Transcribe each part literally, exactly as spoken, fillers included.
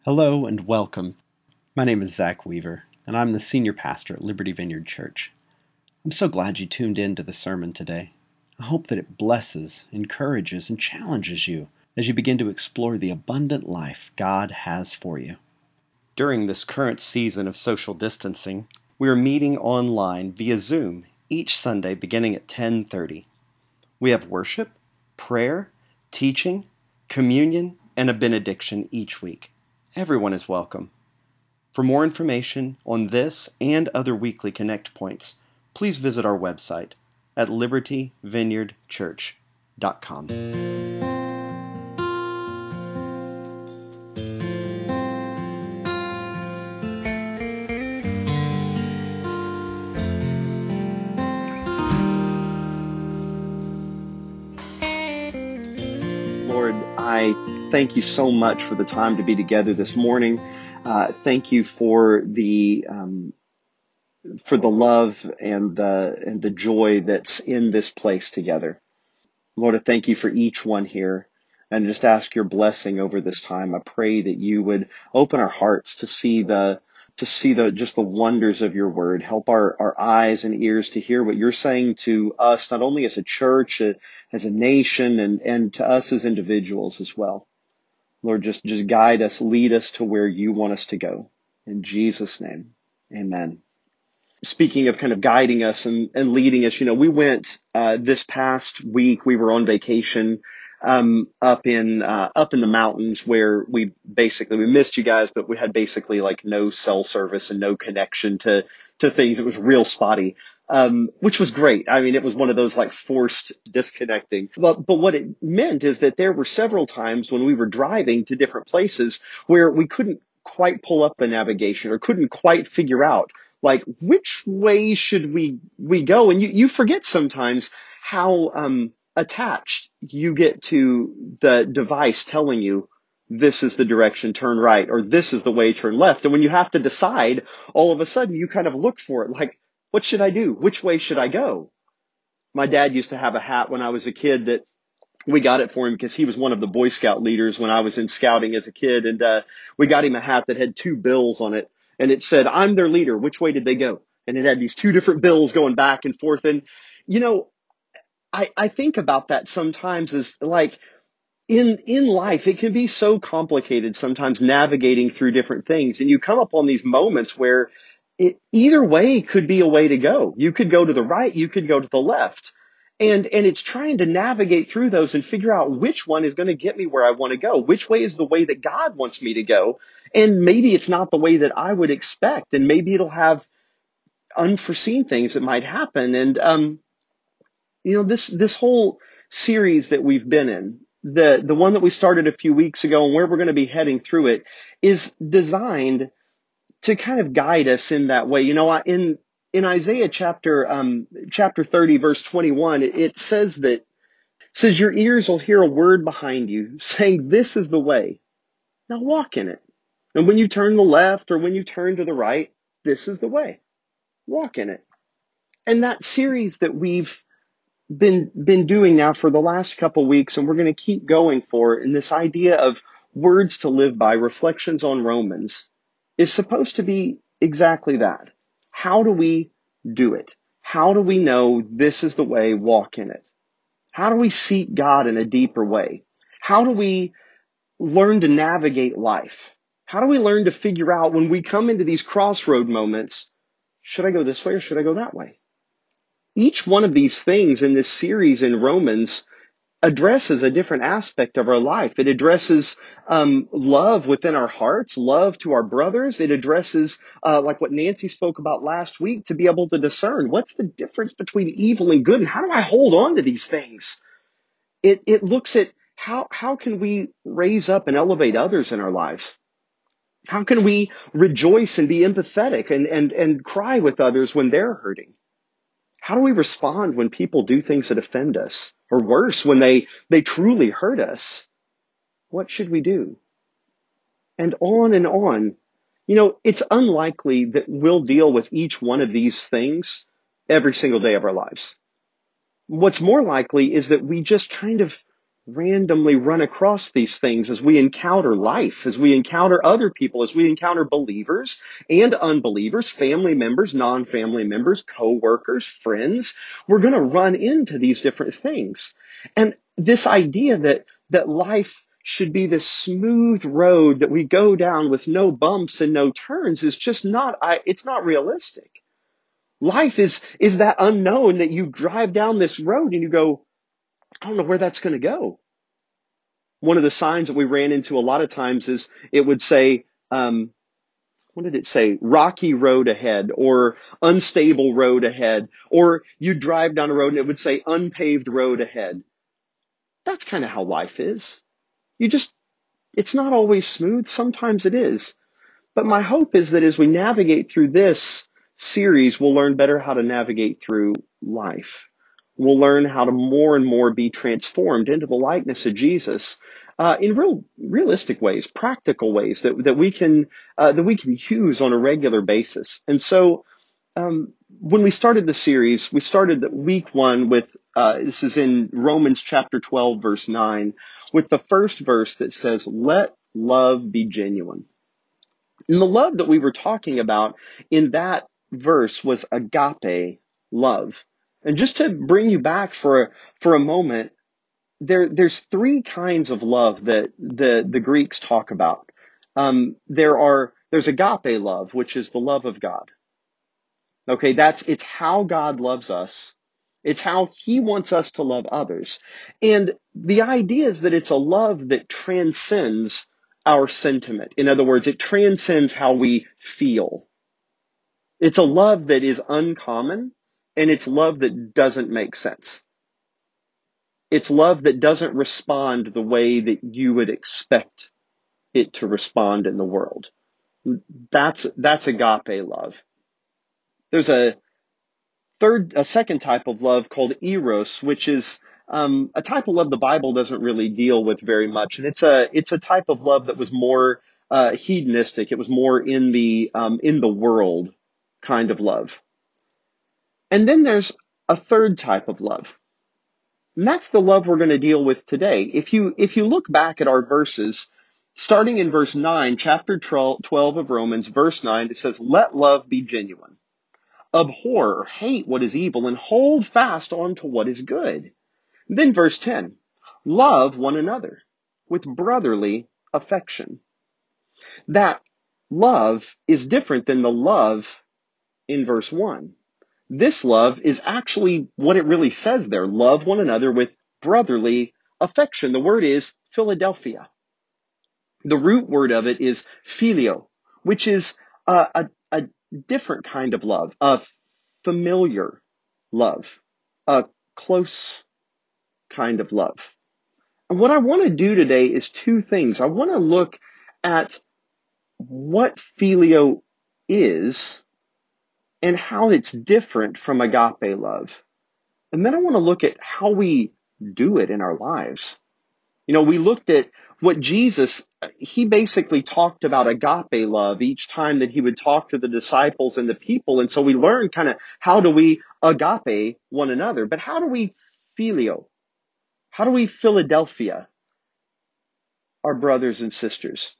Hello and welcome. My name is Zach Weaver, and I'm the senior pastor at Liberty Vineyard Church. I'm so glad you tuned in to the sermon today. I hope that it blesses, encourages, and challenges you as you begin to explore the abundant life God has for you. During this current season of social distancing, we are meeting online via Zoom each Sunday beginning at ten thirty. We have worship, prayer, teaching, communion, and a benediction each week. Everyone is welcome. For more information on this and other weekly Connect points, please visit our website at liberty vineyard church dot com. Lord, I thank you so much for the time to be together this morning. Uh, thank you for the um, for the love and the and the joy that's in this place together. Lord, I thank you for each one here, and just ask your blessing over this time. I pray that you would open our hearts to see the to see the just the wonders of your word. Help our, our eyes and ears to hear what you're saying to us, not only as a church, as a nation, and, and to us as individuals as well. Lord, just, just guide us, lead us to where you want us to go. In Jesus' name, amen. Speaking of kind of guiding us and, and leading us, you know, we went uh, this past week, we were on vacation um, up in uh, up in the mountains where we basically, we missed you guys, but we had basically like no cell service and no connection to, to things. It was real spotty, um, which was great. I mean, it was one of those like forced disconnecting. But, but what it meant is that there were several times when we were driving to different places where we couldn't quite pull up the navigation or couldn't quite figure out like, which way should we, we go? And you, you forget sometimes how, um, attached you get to the device telling you this is the direction, turn right, or this is the way, turn left. And when you have to decide, all of a sudden you kind of look for it like, what should I do? Which way should I go? My dad used to have a hat when I was a kid that we got it for him because he was one of the Boy Scout leaders when I was in scouting as a kid. And, uh, we got him a hat that had two bills on it. And it said, I'm their leader. Which way did they go? And it had these two different bills going back and forth. And, you know, I, I think about that sometimes as like in, in life, it can be so complicated sometimes navigating through different things. And you come up on these moments where it, either way could be a way to go. You could go to the right. You could go to the left. And, and it's trying to navigate through those and figure out which one is going to get me where I want to go. Which way is the way that God wants me to go? And maybe it's not the way that I would expect. And maybe it'll have unforeseen things that might happen. And, um, you know, this, this whole series that we've been in, the, the one that we started a few weeks ago and where we're going to be heading through it is designed to kind of guide us in that way. You know, in, in Isaiah chapter, um, chapter thirty, verse twenty-one, it, it says that, it says your ears will hear a word behind you saying, this is the way. Now walk in it. And when you turn to the left or when you turn to the right, this is the way. Walk in it. And that series that we've been, been doing now for the last couple weeks, and we're going to keep going for, in this idea of words to live by, reflections on Romans, is supposed to be exactly that. How do we do it? How do we know this is the way, walk in it? How do we seek God in a deeper way? How do we learn to navigate life? How do we learn to figure out when we come into these crossroad moments, should I go this way or should I go that way? Each one of these things in this series in Romans addresses a different aspect of our life. It addresses um, love within our hearts, love to our brothers. It addresses, uh, like what Nancy spoke about last week, to be able to discern what's the difference between evil and good and how do I hold on to these things? It, it looks at how, how can we raise up and elevate others in our lives? How can we rejoice and be empathetic and, and, and cry with others when they're hurting? How do we respond when people do things that offend us? Or worse, when they, they truly hurt us? What should we do? And on and on. You know, it's unlikely that we'll deal with each one of these things every single day of our lives. What's more likely is that we just kind of randomly run across these things as we encounter life, as we encounter other people, as we encounter believers and unbelievers, family members, non-family members, co-workers, friends. We're going to run into these different things. And this idea that, that life should be this smooth road that we go down with no bumps and no turns is just not, I, it's not realistic. Life is, is that unknown that you drive down this road and you go, I don't know where that's going to go. One of the signs that we ran into a lot of times is it would say, um, what did it say? Rocky road ahead, or unstable road ahead, or you drive down a road and it would say unpaved road ahead. That's kind of how life is. You just, it's not always smooth. Sometimes it is. But my hope is that as we navigate through this series, we'll learn better how to navigate through life. We'll learn how to more and more be transformed into the likeness of Jesus uh, in real, realistic ways, practical ways that that we can uh, that we can use on a regular basis. And so, um, when we started the series, we started the week one with uh, this is in Romans chapter twelve, verse nine, with the first verse that says, "Let love be genuine." And the love that we were talking about in that verse was agape love. And just to bring you back for, for a moment, there, there's three kinds of love that the, the Greeks talk about. Um, there are, there's agape love, which is the love of God. Okay, that's, it's how God loves us. It's how he wants us to love others. And the idea is that it's a love that transcends our sentiment. In other words, it transcends how we feel. It's a love that is uncommon, and it's love that doesn't make sense. It's love that doesn't respond the way that you would expect it to respond in the world. That's, that's agape love. There's a third, a second type of love called eros, which is um, a type of love the Bible doesn't really deal with very much, and it's a it's a type of love that was more uh, hedonistic. It was more in the um, in the world kind of love. And then there's a third type of love, and that's the love we're going to deal with today. If you if you look back at our verses, starting in verse nine, chapter twelve of Romans, verse nine, it says, "Let love be genuine. Abhor or hate what is evil and hold fast on to what is good." Then verse ten, love one another with brotherly affection. That love is different than the love in verse one. This love is actually what it really says there. Love one another with brotherly affection. The word is Philadelphia. The root word of it is phileo, which is a, a, a different kind of love, a familiar love, a close kind of love. And what I want to do today is two things. I want to look at what phileo is and how it's different from agape love. And then I want to look at how we do it in our lives. You know, we looked at what Jesus, he basically talked about agape love each time that he would talk to the disciples and the people. And so we learned kind of how do we agape one another, but how do we phileo? How do we Philadelphia our brothers and sisters?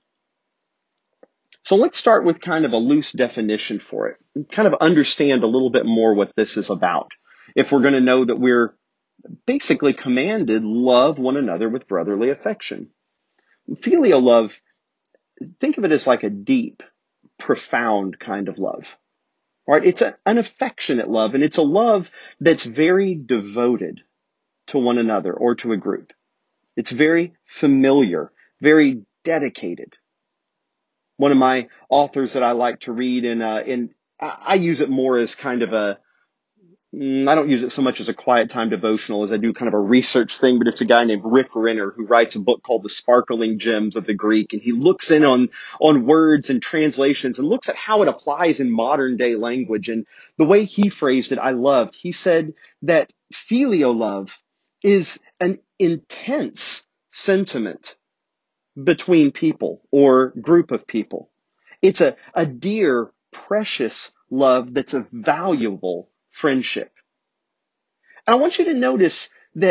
So let's start with kind of a loose definition for it and kind of understand a little bit more what this is about. If we're going to know that we're basically commanded, love one another with brotherly affection. Filial love, think of it as like a deep, profound kind of love. Right? It's a, an affectionate love, and it's a love that's very devoted to one another or to a group. It's very familiar, very dedicated. One of my authors that I like to read, and uh, and I use it more as kind of a, I don't use it so much as a quiet time devotional as I do kind of a research thing, but it's a guy named Rick Renner who writes a book called The Sparkling Gems of the Greek. And he looks in on, on words and translations and looks at how it applies in modern day language. And the way he phrased it, I loved. He said that filial love is an intense sentiment between people or group of people. It's a, a dear, precious love that's a valuable friendship. And I want you to notice that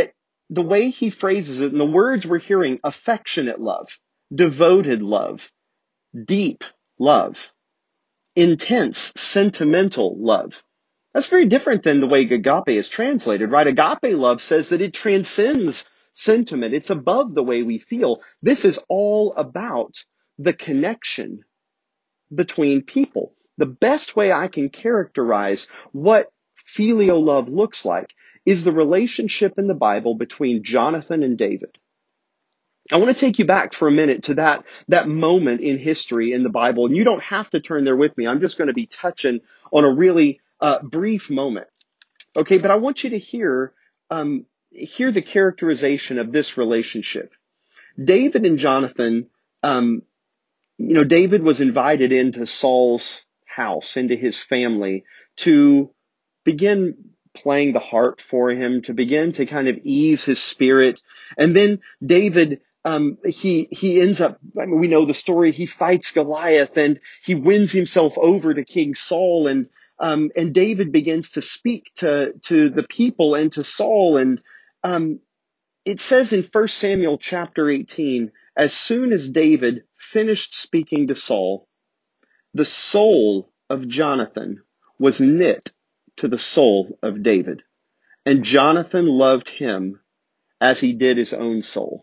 the way he phrases it and the words we're hearing, affectionate love, devoted love, deep love, intense, sentimental love. That's very different than the way agape is translated, right? Agape love says that it transcends sentiment. It's above the way we feel. This is all about the connection between people. The best way I can characterize what filial love looks like is the relationship in the Bible between Jonathan and David. I want to take you back for a minute to that, that moment in history in the Bible. And you don't have to turn there with me. I'm just going to be touching on a really uh, brief moment. Okay, but I want you to hear, um, hear the characterization of this relationship. David and Jonathan, um, you know, David was invited into Saul's house, into his family, to begin playing the harp for him, to begin to kind of ease his spirit. And then David, um, he, he ends up, I mean, we know the story, he fights Goliath and he wins himself over to King Saul. And, um, and David begins to speak to, to the people and to Saul. And, um, it says in First Samuel chapter eighteen, as soon as David finished speaking to Saul, the soul of Jonathan was knit to the soul of David, and Jonathan loved him as he did his own soul.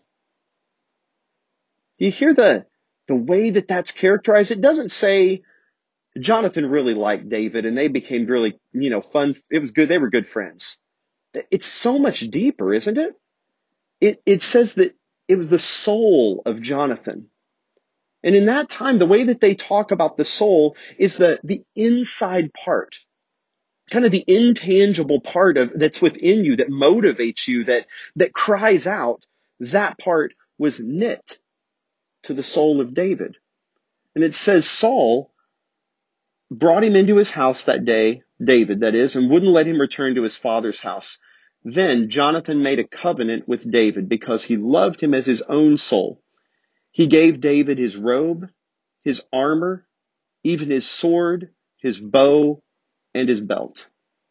Do you hear the, the way that that's characterized? It doesn't say Jonathan really liked David and they became really, you know, fun. It was good. They were good friends. It's so much deeper, isn't it? It, it says that it was the soul of Jonathan. And in that time, the way that they talk about the soul is the, the inside part, kind of the intangible part of that's within you, that motivates you, that, that cries out. That part was knit to the soul of David. And it says Saul brought him into his house that day, David that is, and wouldn't let him return to his father's house. Then Jonathan made a covenant with David because he loved him as his own soul. He gave David his robe, his armor, even his sword, his bow, and his belt.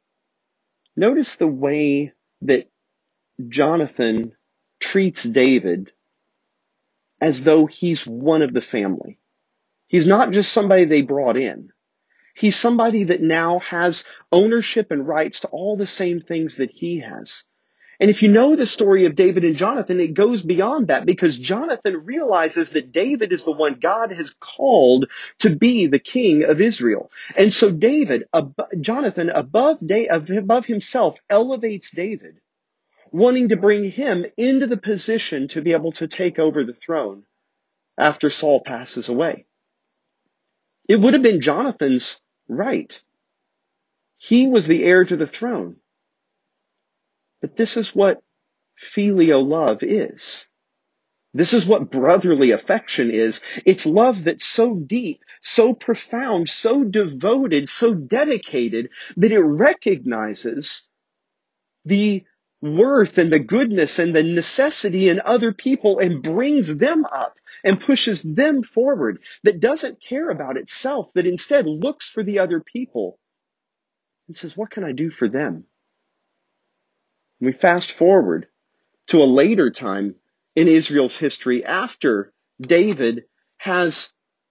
Notice the way that Jonathan treats David as though he's one of the family. He's not just somebody they brought in. He's somebody that now has ownership and rights to all the same things that he has. And if you know the story of David and Jonathan, it goes beyond that because Jonathan realizes that David is the one God has called to be the king of Israel. And so David, ab- Jonathan, above, da- above himself, elevates David, wanting to bring him into the position to be able to take over the throne after Saul passes away. It would have been Jonathan's right. He was the heir to the throne. But this is what filial love is. This is what brotherly affection is. It's love that's so deep, so profound, so devoted, so dedicated that it recognizes the worth and the goodness and the necessity in other people and brings them up and pushes them forward, that doesn't care about itself, that instead looks for the other people and says, what can I do for them? We fast forward to a later time in Israel's history after David has,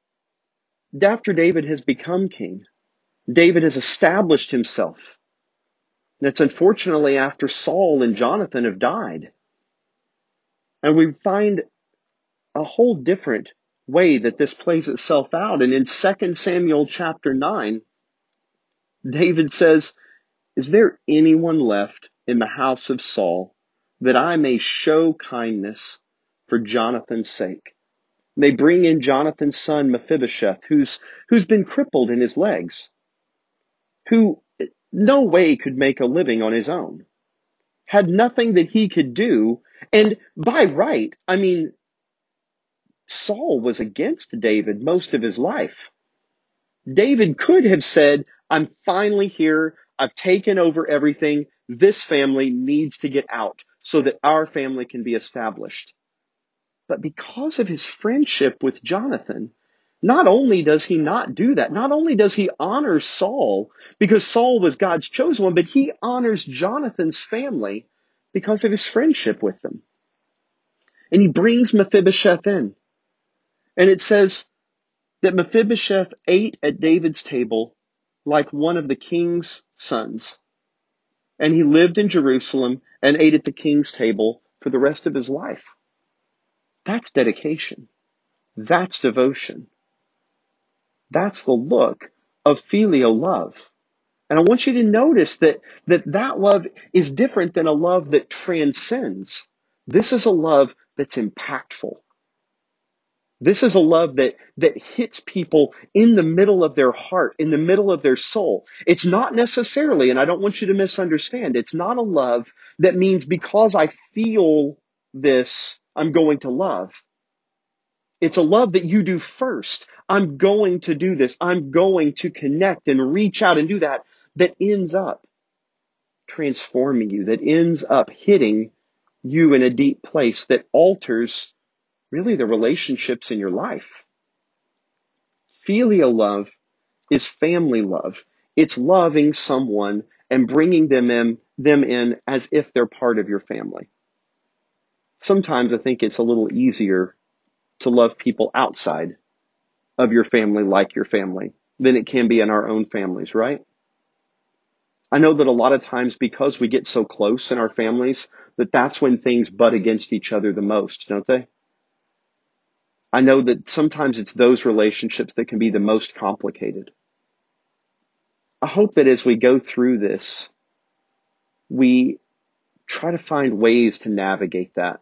after David has become king. David has established himself. That's unfortunately after Saul and Jonathan have died. And we find a whole different way that this plays itself out. And in Second Samuel chapter nine, David says, is there anyone left in the house of Saul that I may show kindness for Jonathan's sake? They bring in Jonathan's son Mephibosheth, who's, who's been crippled in his legs, who no way could make a living on his own, had nothing that he could do. And by right, I mean, Saul was against David most of his life. David could have said, I'm finally here. I've taken over everything. This family needs to get out so that our family can be established. But because of his friendship with Jonathan, not only does he not do that, not only does he honor Saul because Saul was God's chosen one, but he honors Jonathan's family because of his friendship with them. And he brings Mephibosheth in. And it says that Mephibosheth ate at David's table like one of the king's sons. And he lived in Jerusalem and ate at the king's table for the rest of his life. That's dedication. That's devotion. That's the look of filial love. And I want you to notice that, that that love is different than a love that transcends. This is a love that's impactful. This is a love that, that hits people in the middle of their heart, in the middle of their soul. It's not necessarily, and I don't want you to misunderstand, it's not a love that means because I feel this, I'm going to love. It's a love that you do first. I'm going to do this. I'm going to connect and reach out and do that, that ends up transforming you, that ends up hitting you in a deep place that alters really the relationships in your life. Filial love is family love. It's loving someone and bringing them in, them in as if they're part of your family. Sometimes I think it's a little easier to love people outside of your family like your family than it can be in our own families, right? I know that a lot of times because we get so close in our families that that's when things butt against each other the most, don't they? I know that sometimes it's those relationships that can be the most complicated. I hope that as we go through this, we try to find ways to navigate that.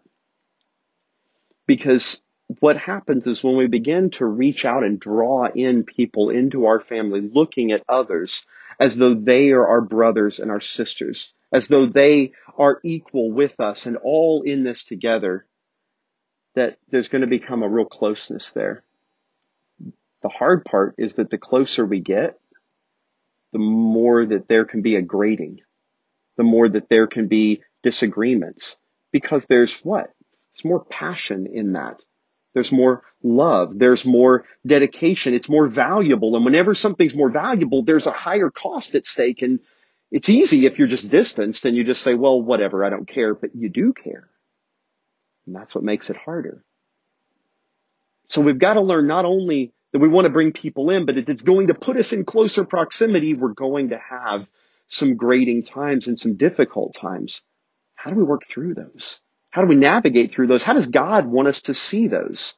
Because what happens is when we begin to reach out and draw in people into our family, looking at others as though they are our brothers and our sisters, as though they are equal with us and all in this together, that there's going to become a real closeness there. The hard part is that the closer we get, the more that there can be a grating, the more that there can be disagreements, because there's what? There's more passion in that. There's more love. There's more dedication. It's more valuable. And whenever something's more valuable, there's a higher cost at stake. And it's easy if you're just distanced and you just say, well, whatever, I don't care. But you do care. And that's what makes it harder. So we've got to learn not only that we want to bring people in, but if it's going to put us in closer proximity, we're going to have some grating times and some difficult times. How do we work through those? How do we navigate through those? How does God want us to see those?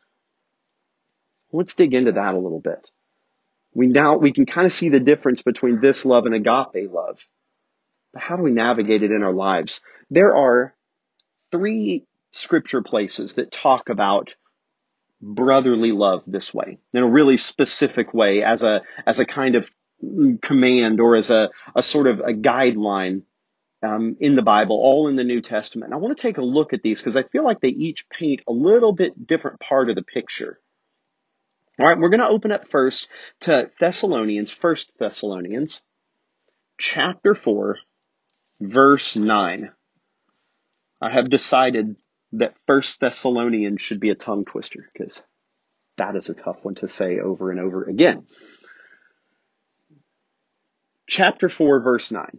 Let's dig into that a little bit. We now, we can kind of see the difference between this love and agape love. But how do we navigate it in our lives? There are three scripture places that talk about brotherly love this way, in a really specific way, as a, as a kind of command or as a, a sort of a guideline um, in the Bible, all in the New Testament. And I want to take a look at these because I feel like they each paint a little bit different part of the picture. All right, we're going to open up first to Thessalonians, First Thessalonians, chapter four, verse nine. I have decided that First Thessalonians should be a tongue twister because that is a tough one to say over and over again. Chapter four, verse nine.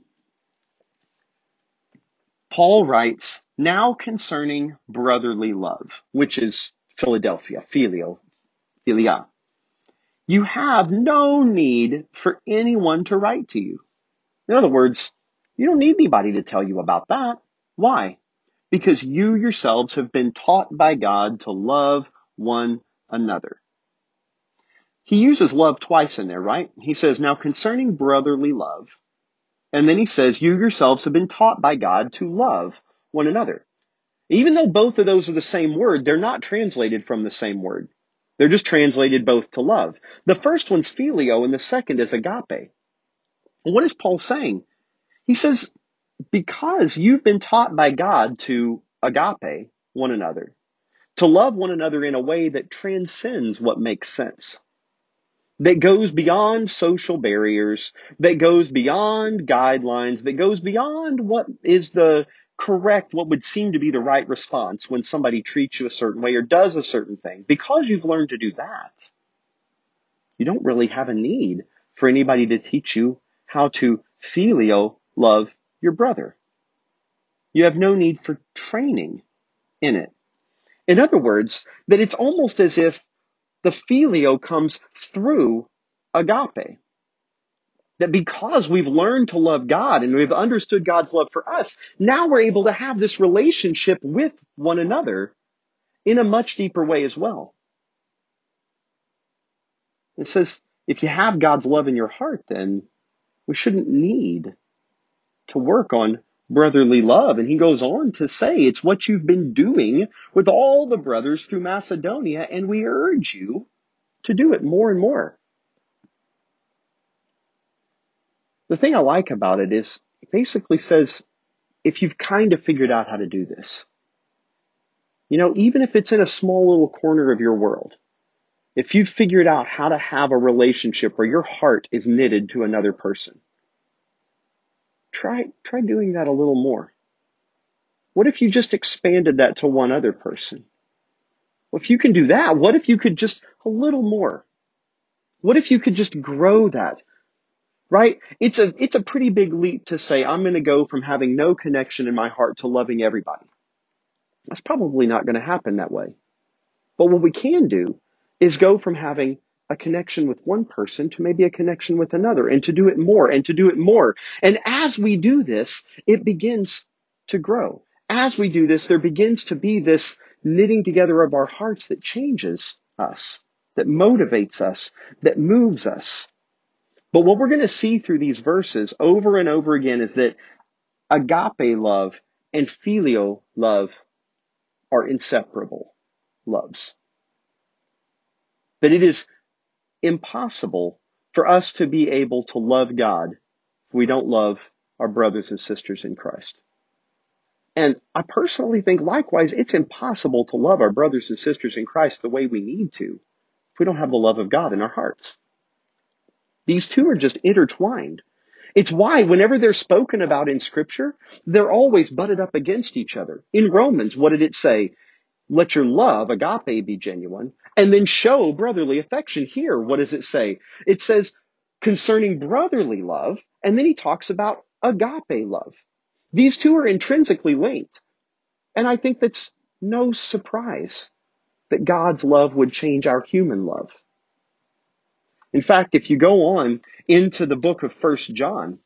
Paul writes, now concerning brotherly love, which is Philadelphia, filio, philia. You have no need for anyone to write to you. In other words, you don't need anybody to tell you about that. Why? Because you yourselves have been taught by God to love one another. He uses love twice in there, right? He says, now concerning brotherly love, and then he says, you yourselves have been taught by God to love one another. Even though both of those are the same word, they're not translated from the same word. They're just translated both to love. The first one's filio and the second is agape. What is Paul saying? He says, because you've been taught by God to agape one another, to love one another in a way that transcends what makes sense, that goes beyond social barriers, that goes beyond guidelines, that goes beyond what is the correct, what would seem to be the right response when somebody treats you a certain way or does a certain thing. Because you've learned to do that, you don't really have a need for anybody to teach you how to filio love your brother. You have no need for training in it. In other words, that it's almost as if the phileo comes through agape. That because we've learned to love God and we've understood God's love for us, now we're able to have this relationship with one another in a much deeper way as well. It says, if you have God's love in your heart, then we shouldn't need to work on brotherly love. And he goes on to say, it's what you've been doing with all the brothers through Macedonia, and we urge you to do it more and more. The thing I like about it is it basically says, if you've kind of figured out how to do this, you know, even if it's in a small little corner of your world, if you've figured out how to have a relationship where your heart is knitted to another person, try, try doing that a little more. What if you just expanded that to one other person? Well, if you can do that, what if you could just a little more? What if you could just grow that? Right? It's a, it's a pretty big leap to say, I'm going to go from having no connection in my heart to loving everybody. That's probably not going to happen that way. But what we can do is go from having a connection with one person to maybe a connection with another, and to do it more and to do it more. And as we do this, it begins to grow. As we do this, there begins to be this knitting together of our hearts that changes us, that motivates us, that moves us. But what we're going to see through these verses over and over again is that agape love and phileo love are inseparable loves. That it is impossible for us to be able to love God if we don't love our brothers and sisters in Christ. And I personally think likewise, it's impossible to love our brothers and sisters in Christ the way we need to if we don't have the love of God in our hearts. These two are just intertwined. It's why whenever they're spoken about in Scripture, they're always butted up against each other. In Romans, what did it say? Let your love, agape, be genuine, and then show brotherly affection. Here, what does it say? It says concerning brotherly love, and then he talks about agape love. These two are intrinsically linked. And I think that's no surprise that God's love would change our human love. In fact, if you go on into the book of First John,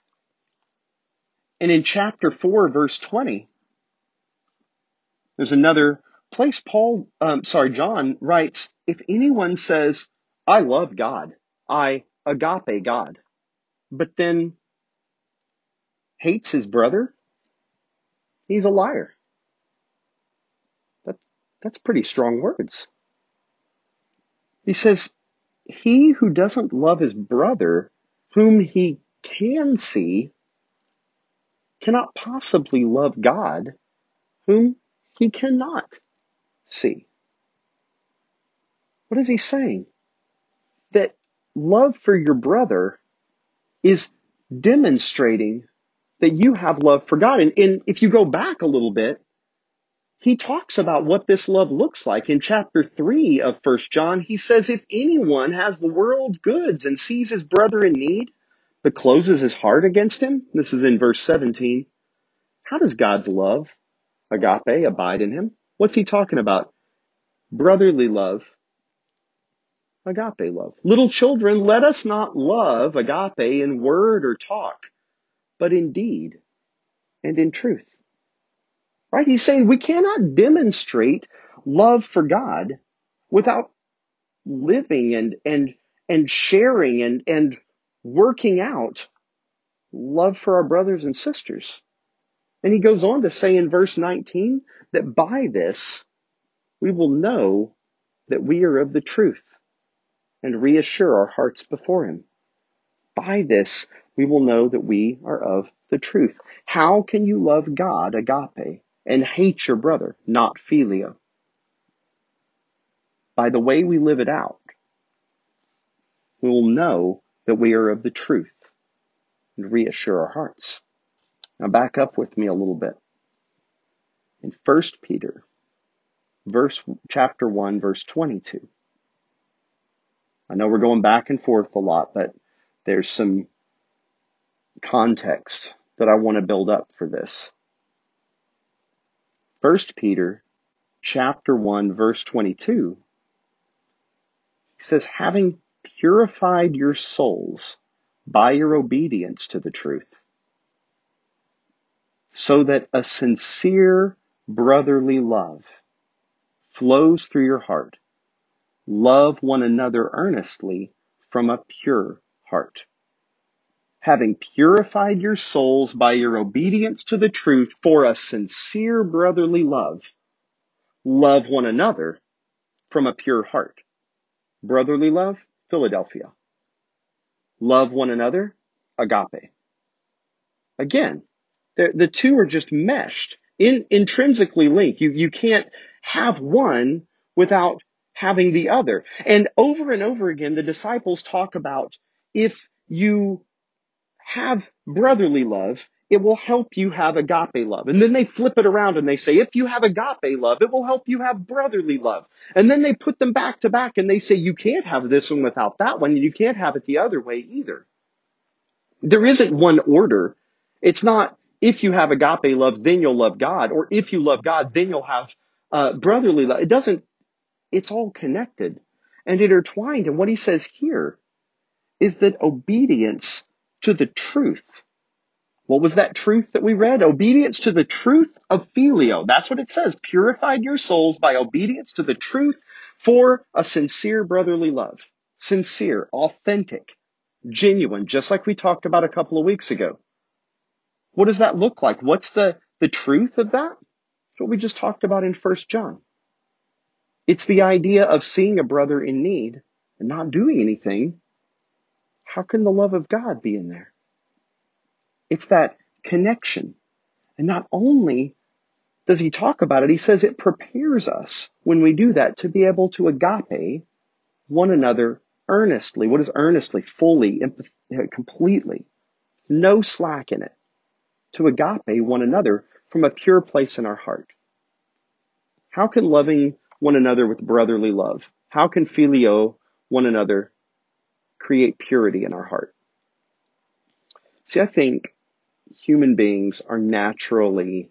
and in chapter four, verse twenty, there's another place Paul, um, sorry, John writes, if anyone says, I love God, I agape God, but then hates his brother, he's a liar. That, that's pretty strong words. He says, he who doesn't love his brother, whom he can see, cannot possibly love God, whom he cannot see. What is he saying? That love for your brother is demonstrating that you have love for God. And, and if you go back a little bit, he talks about what this love looks like. In chapter three of First John, he says, if anyone has the world's goods and sees his brother in need, but closes his heart against him, this is in verse seventeen, how does God's love, agape, abide in him? What's he talking about? Brotherly love, agape love. Little children, let us not love agape in word or talk, but in deed and in truth. Right? He's saying we cannot demonstrate love for God without living and, and, and sharing and, and working out love for our brothers and sisters. And he goes on to say in verse nineteen that by this we will know that we are of the truth and reassure our hearts before him. By this we will know that we are of the truth. How can you love God, agape, and hate your brother, not phileo? By the way we live it out, we will know that we are of the truth and reassure our hearts. Now back up with me a little bit. In First Peter, verse, chapter one, verse twenty-two. I know we're going back and forth a lot, but there's some context that I want to build up for this. First Peter chapter one, verse twenty-two, he says, having purified your souls by your obedience to the truth, so that a sincere brotherly love flows through your heart. Love one another earnestly from a pure heart. Having purified your souls by your obedience to the truth for a sincere brotherly love, love one another from a pure heart. Brotherly love, Philadelphia. Love one another, agape. Again, the, the two are just meshed, in, intrinsically linked. You, you can't have one without having the other. And over and over again, the disciples talk about if you have brotherly love, it will help you have agape love. And then they flip it around and they say, if you have agape love, it will help you have brotherly love. And then they put them back to back and they say, you can't have this one without that one, and you can't have it the other way either. There isn't one order. It's not, if you have agape love, then you'll love God, or if you love God, then you'll have uh, brotherly love. It doesn't, it's all connected and intertwined. And what he says here is that obedience to the truth. What was that truth that we read? Obedience to the truth of filio. That's what it says. Purified your souls by obedience to the truth for a sincere brotherly love. Sincere, authentic, genuine, just like we talked about a couple of weeks ago. What does that look like? What's the, the truth of that? It's what we just talked about in First John. It's the idea of seeing a brother in need and not doing anything. How can the love of God be in there? It's that connection. And not only does he talk about it, he says it prepares us when we do that to be able to agape one another earnestly. What is earnestly? Fully, completely. No slack in it. To agape one another from a pure place in our heart. How can loving one another with brotherly love, how can filio one another create purity in our heart? See, I think human beings are naturally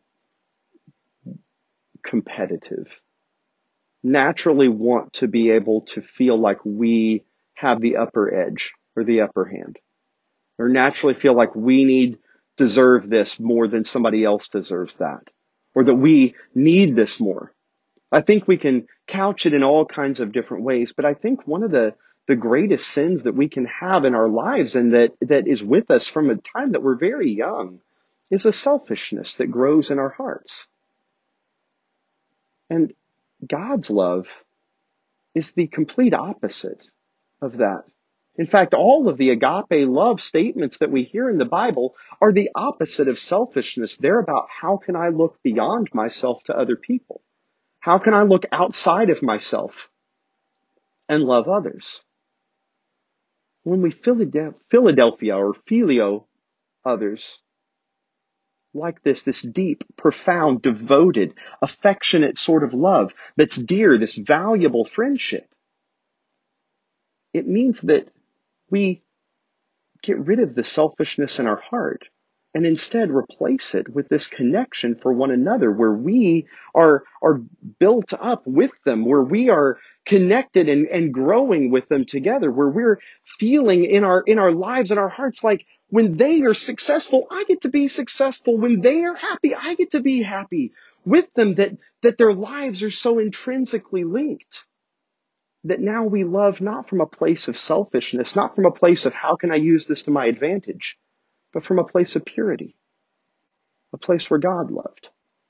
competitive, naturally want to be able to feel like we have the upper edge or the upper hand, or naturally feel like we need, deserve this more than somebody else deserves that, or that we need this more. I think we can couch it in all kinds of different ways, but I think one of the, the greatest sins that we can have in our lives and that, that is with us from a time that we're very young is a selfishness that grows in our hearts. And God's love is the complete opposite of that. In fact, all of the agape love statements that we hear in the Bible are the opposite of selfishness. They're about how can I look beyond myself to other people? How can I look outside of myself and love others? When we Philadelphia or filio others like this, this deep, profound, devoted, affectionate sort of love that's dear, this valuable friendship, it means that we get rid of the selfishness in our heart and instead replace it with this connection for one another where we are, are built up with them, where we are connected and, and growing with them together, where we're feeling in our, in our lives and our hearts like when they are successful, I get to be successful. When they are happy, I get to be happy with them, that, that their lives are so intrinsically linked. That now we love not from a place of selfishness, not from a place of how can I use this to my advantage, but from a place of purity, a place where God loved.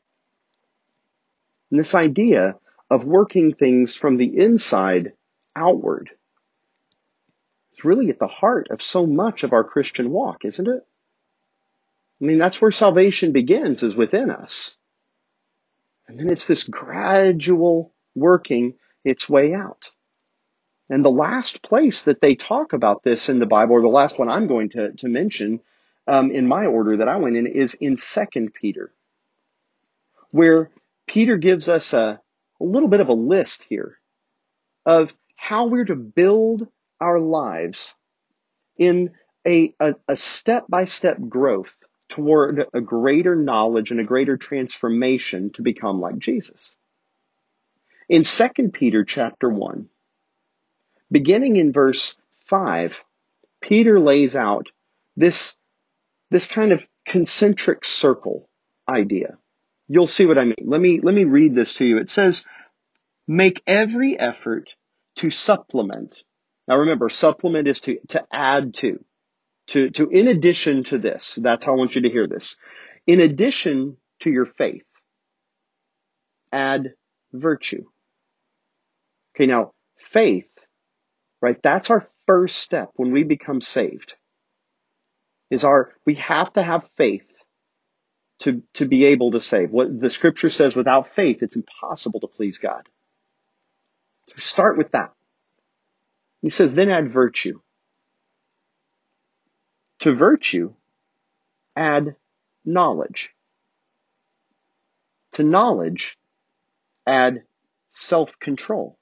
And this idea of working things from the inside outward is really at the heart of so much of our Christian walk, isn't it? I mean, that's where salvation begins, is within us. And then it's this gradual working its way out. And the last place that they talk about this in the Bible, or the last one I'm going to, to mention um, in my order that I went in, is in Second Peter, where Peter gives us a, a little bit of a list here of how we're to build our lives in a, a, a step-by-step growth toward a greater knowledge and a greater transformation to become like Jesus. In Second Peter chapter one, beginning in verse five, Peter lays out this, this kind of concentric circle idea. You'll see what I mean. Let me, let me read this to you. It says, make every effort to supplement. Now remember, supplement is to, to add to, to, to, in addition to this. That's how I want you to hear this. In addition to your faith, add virtue. Okay, now faith, right? That's our first step when we become saved. Is our, we have to have faith to, to be able to save. What the scripture says, without faith, it's impossible to please God. So start with that. He says, then add virtue. To virtue, add knowledge. To knowledge, add self-control.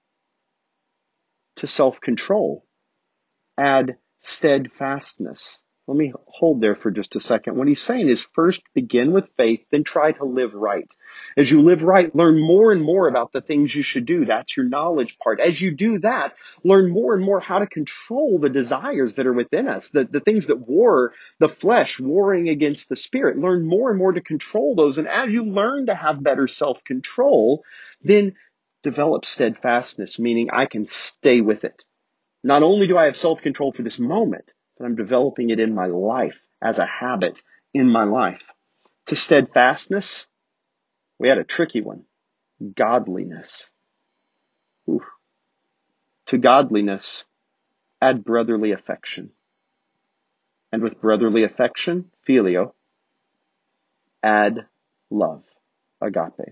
To self-control, add steadfastness. Let me hold there for just a second. What he's saying is first begin with faith, then try to live right. As you live right, learn more and more about the things you should do. That's your knowledge part. As you do that, learn more and more how to control the desires that are within us, the, the things that war the flesh, warring against the spirit. Learn more and more to control those. And as you learn to have better self-control, then develop steadfastness, meaning I can stay with it. Not only do I have self-control for this moment, but I'm developing it in my life as a habit in my life. To steadfastness, we had a tricky one. Godliness. Ooh. To godliness, add brotherly affection. And with brotherly affection, phileo, add love, agape.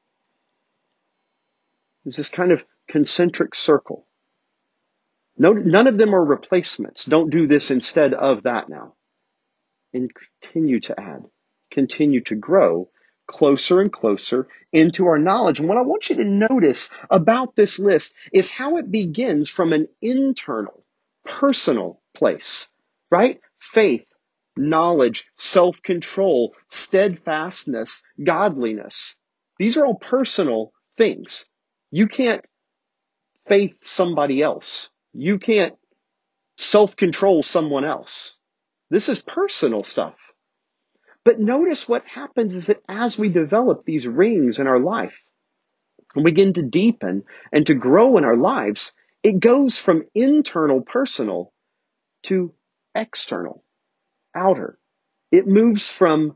There's this kind of concentric circle. No, none of them are replacements. Don't do this instead of that now. And continue to add, continue to grow closer and closer into our knowledge. And what I want you to notice about this list is how it begins from an internal, personal place, right? Faith, knowledge, self-control, steadfastness, godliness. These are all personal things. You can't faith somebody else. You can't self-control someone else. This is personal stuff. But notice what happens is that as we develop these rings in our life and begin to deepen and to grow in our lives, it goes from internal, personal to external, outer. It moves from,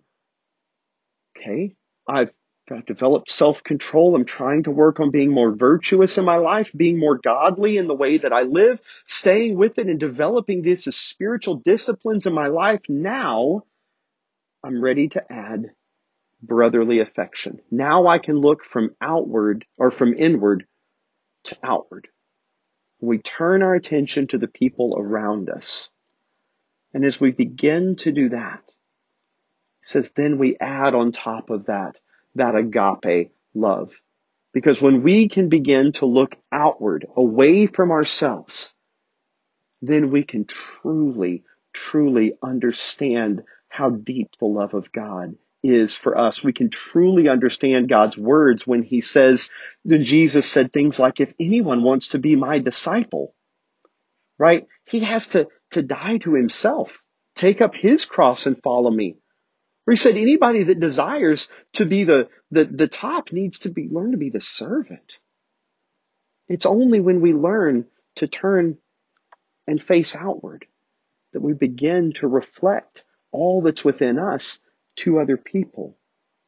okay, I've got developed self-control. I'm trying to work on being more virtuous in my life, being more godly in the way that I live, staying with it and developing these as spiritual disciplines in my life. Now I'm ready to add brotherly affection. Now I can look from outward or from inward to outward. We turn our attention to the people around us. And as we begin to do that, it says, then we add on top of that, that agape love. Because when we can begin to look outward, away from ourselves, then we can truly, truly understand how deep the love of God is for us. We can truly understand God's words when he says, Jesus said things like, if anyone wants to be my disciple, right? He has to, to die to himself, take up his cross and follow me. Or he said, anybody that desires to be the, the, the top needs to be, learn to be the servant. It's only when we learn to turn and face outward that we begin to reflect all that's within us to other people.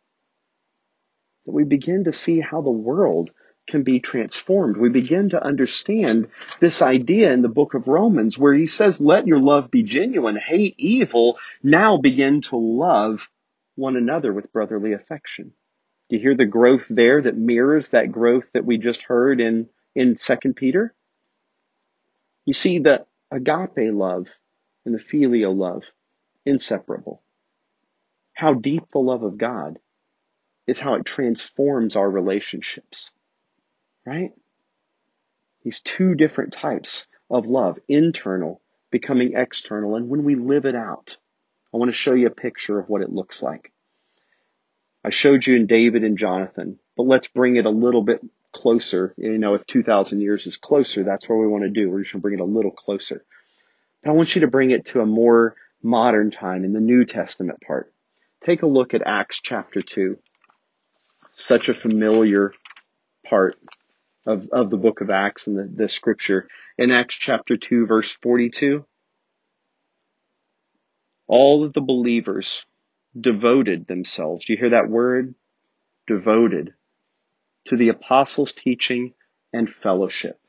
That we begin to see how the world can be transformed. We begin to understand this idea in the book of Romans where he says, let your love be genuine, hate evil, now begin to love one another with brotherly affection. Do you hear the growth there that mirrors that growth that we just heard in, in Second Peter? You see the agape love and the phileo love, inseparable. How deep the love of God is how it transforms our relationships, right? These two different types of love, internal becoming external, and when we live it out, I want to show you a picture of what it looks like. I showed you in David and Jonathan, but let's bring it a little bit closer. You know, if two thousand years is closer, that's what we want to do. We're just going to bring it a little closer. But I want you to bring it to a more modern time in the New Testament part. Take a look at Acts chapter two. Such a familiar part of, of the book of Acts and the, the scripture. In Acts chapter two, verse forty-two, all of the believers devoted themselves. Do you hear that word? Devoted to the apostles' teaching and fellowship.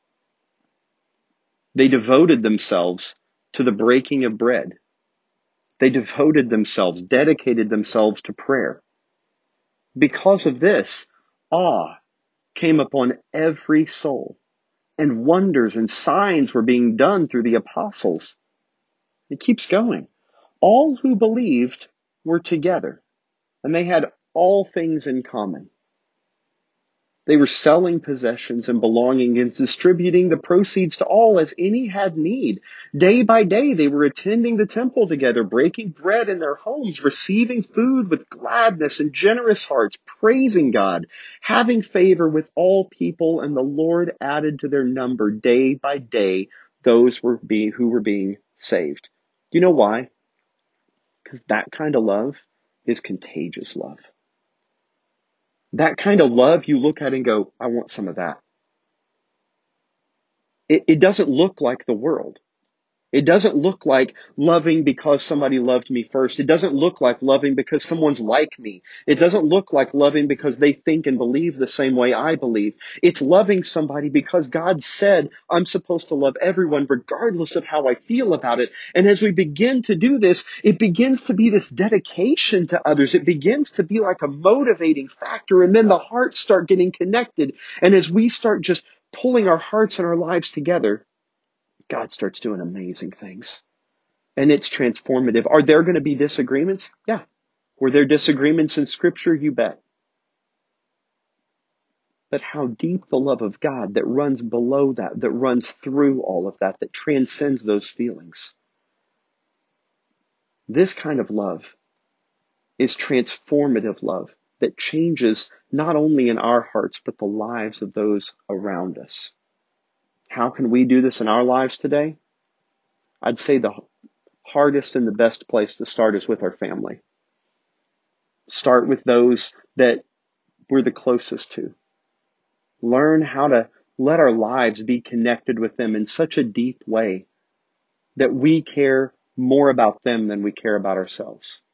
They devoted themselves to the breaking of bread. They devoted themselves, dedicated themselves to prayer. Because of this, awe came upon every soul, and wonders and signs were being done through the apostles. It keeps going. All who believed were together, and they had all things in common. They were selling possessions and belongings and distributing the proceeds to all as any had need. Day by day, they were attending the temple together, breaking bread in their homes, receiving food with gladness and generous hearts, praising God, having favor with all people, and the Lord added to their number day by day those were being, who were being saved. Do you know why? Because that kind of love is contagious love. That kind of love you look at and go, I want some of that. It, it doesn't look like the world. It doesn't look like loving because somebody loved me first. It doesn't look like loving because someone's like me. It doesn't look like loving because they think and believe the same way I believe. It's loving somebody because God said I'm supposed to love everyone regardless of how I feel about it. And as we begin to do this, it begins to be this dedication to others. It begins to be like a motivating factor. And then the hearts start getting connected. And as we start just pulling our hearts and our lives together, God starts doing amazing things. And it's transformative. Are there going to be disagreements? Yeah. Were there disagreements in Scripture? You bet. But how deep the love of God that runs below that, that runs through all of that, that transcends those feelings. This kind of love is transformative love that changes not only in our hearts, but the lives of those around us. How can we do this in our lives today? I'd say the hardest and the best place to start is with our family. Start with those that we're the closest to. Learn how to let our lives be connected with them in such a deep way that we care more about them than we care about ourselves.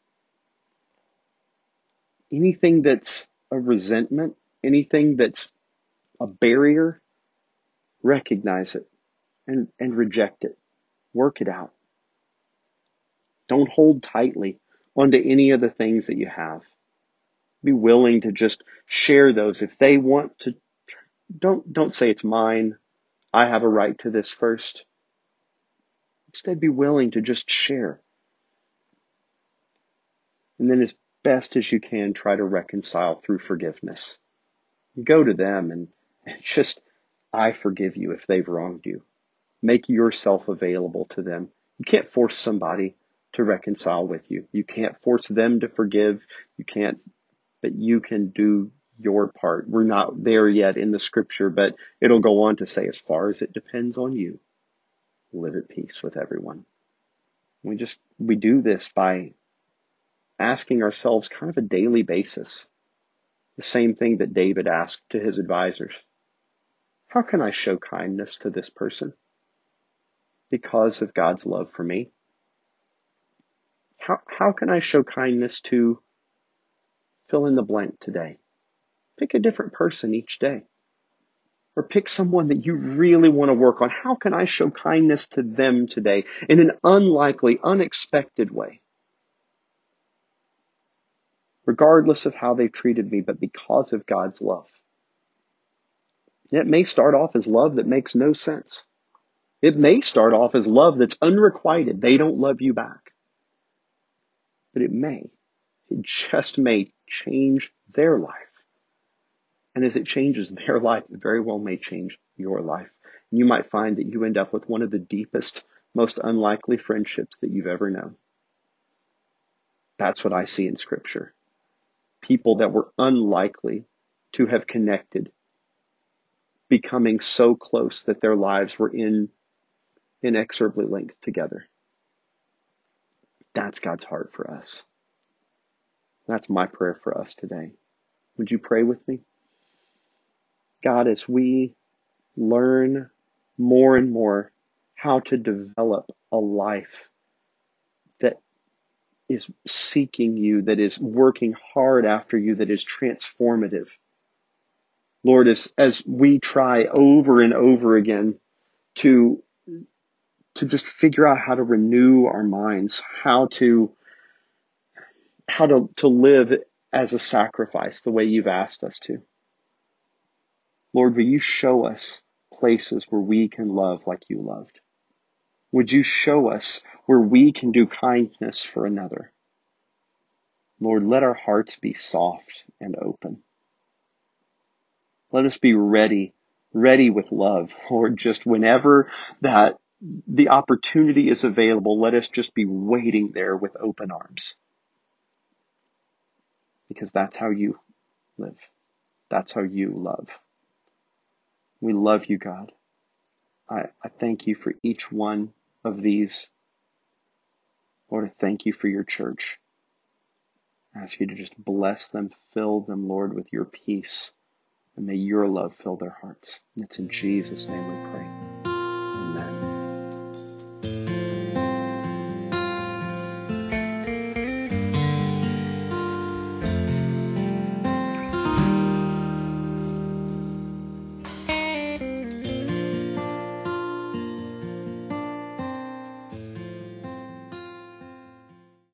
Anything that's a resentment, anything that's a barrier, recognize it and, and reject it. Work it out. Don't hold tightly onto any of the things that you have. Be willing to just share those. If they want to, don't, don't say it's mine. I have a right to this first. Instead, be willing to just share. And then as best as you can, try to reconcile through forgiveness. Go to them and, and just, I forgive you if they've wronged you. Make yourself available to them. You can't force somebody to reconcile with you. You can't force them to forgive. You can't, but you can do your part. We're not there yet in the scripture, but it'll go on to say, as far as it depends on you, live at peace with everyone. We just, we do this by asking ourselves kind of a daily basis. The same thing that David asked to his advisors. How can I show kindness to this person because of God's love for me? How, how can I show kindness to fill in the blank today? Pick a different person each day. Or pick someone that you really want to work on. How can I show kindness to them today in an unlikely, unexpected way? Regardless of how they've treated me, but because of God's love. It may start off as love that makes no sense. It may start off as love that's unrequited. They don't love you back. But it may. It just may change their life. And as it changes their life, it very well may change your life. And you might find that you end up with one of the deepest, most unlikely friendships that you've ever known. That's what I see in Scripture. People that were unlikely to have connected, becoming so close that their lives were in inexorably linked together. That's God's heart for us. That's my prayer for us today. Would you pray with me? God, as we learn more and more how to develop a life that is seeking you, that is working hard after you, that is transformative. Lord, as, as we try over and over again to, to just figure out how to renew our minds, how to, how to, to live as a sacrifice the way you've asked us to. Lord, will you show us places where we can love like you loved? Would you show us where we can do kindness for another? Lord, let our hearts be soft and open. Let us be ready, ready with love. Lord, just whenever that the opportunity is available, let us just be waiting there with open arms. Because that's how you live. That's how you love. We love you, God. I, I thank you for each one of these. Lord, I thank you for your church. I ask you to just bless them, fill them, Lord, with your peace. And may your love fill their hearts. And it's in Jesus' name we pray.